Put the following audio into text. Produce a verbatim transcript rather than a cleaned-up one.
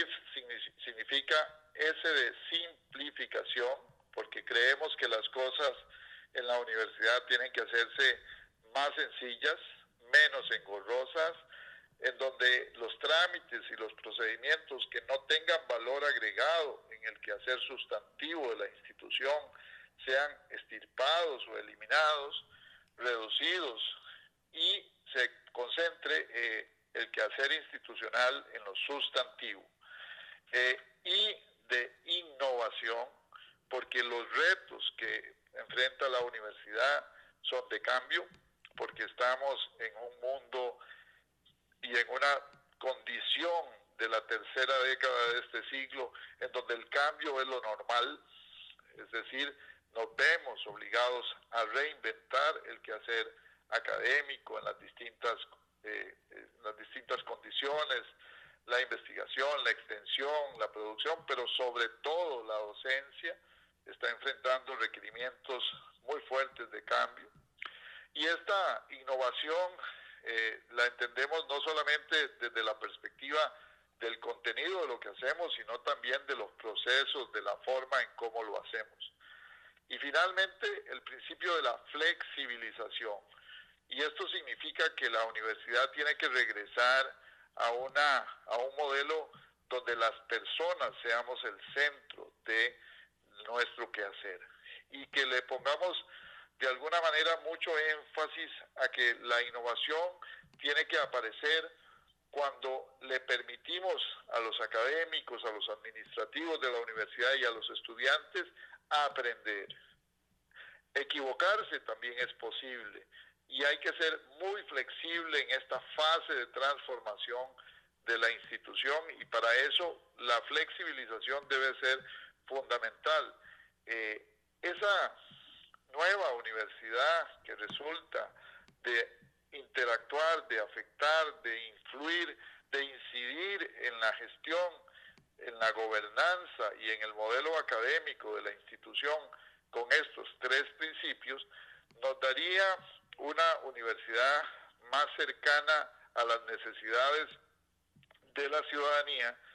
S I F significa S de simplificación, porque creemos que las cosas en la universidad tienen que hacerse más sencillas, menos engorrosas, en donde los trámites y los procedimientos que no tengan valor agregado en el quehacer sustantivo de la institución sean extirpados o eliminados, reducidos, y se concentre eh, el quehacer institucional en lo sustantivo. Eh, y de innovación, porque los retos que enfrenta la universidad son de cambio, porque estamos en un mundo y en una condición de la tercera década de este siglo en donde el cambio es lo normal, es decir, nos vemos obligados a reinventar el quehacer académico en las distintas, eh, en las distintas condiciones, la investigación, la extensión, la producción, pero sobre todo la docencia está enfrentando requerimientos muy fuertes de cambio. Y esta innovación eh, la entendemos no solamente desde la perspectiva del contenido de lo que hacemos, sino también de los procesos, de la forma en cómo lo hacemos. Y finalmente, el principio de la flexibilización. Y esto significa que la universidad tiene que regresar a, una, a un modelo donde las personas seamos el centro de nuestro quehacer y que le pongamos de alguna manera mucho énfasis a que la innovación tiene que aparecer cuando le permitimos a los académicos, a los administrativos de la universidad y a los estudiantes aprender. Equivocarse también es posible y hay que ser muy flexible en esta fase de transformación de la institución y para eso la flexibilización debe ser fundamental. Eh, esa nueva universidad que resulta de interactuar, de afectar, de influir, de incidir en la gestión, en la gobernanza y en el modelo académico de la institución con estos tres principios, nos daría una universidad más cercana a las necesidades de la ciudadanía